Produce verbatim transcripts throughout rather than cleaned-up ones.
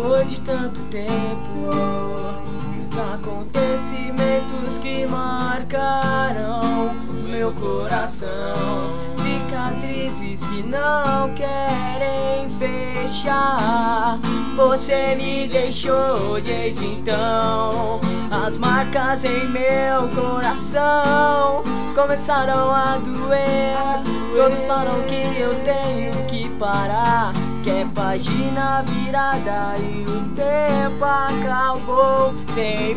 Depois de tanto tempo, os acontecimentos que marcaram o meu coração, cicatrizes que não querem fechar. Você me deixou desde então, as marcas em meu coração começaram a doer. Todos falam que eu tenho que parar, que é página virada e o tempo acabou sem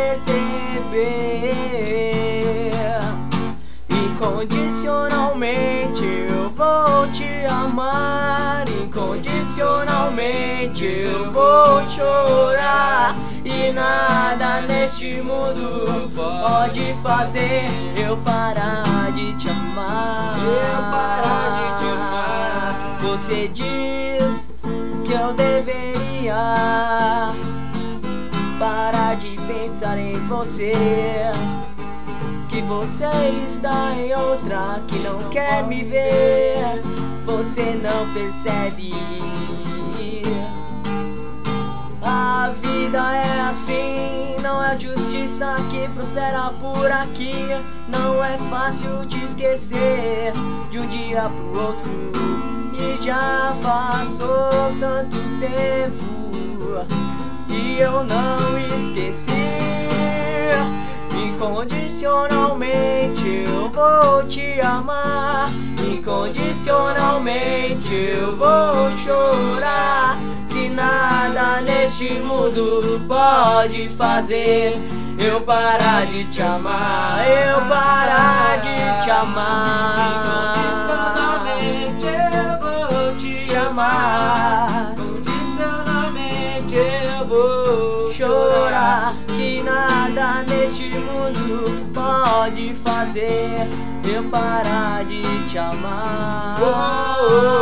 perceber. Incondicionalmente eu vou te amar, incondicionalmente eu vou chorar, e nada neste mundo pode fazer eu parar de te amar. Eu parar de te amar. Você diz que eu deveria parar de pensar em você, que você está em outra, que não quer me ver. Você não percebe. A vida é assim, não é justiça que prospera por aqui. Não é fácil de esquecer de um dia pro outro, e já passou tanto tempo e eu não esqueci. Incondicionalmente eu vou te amar, incondicionalmente eu vou chorar, que nada neste mundo pode fazer eu parar de te amar, eu parar de te amar. Incondicionalmente eu vou te amar, incondicionalmente eu vou chorar, que nada neste mundo pode fazer eu parar de te amar. Oh, oh, oh.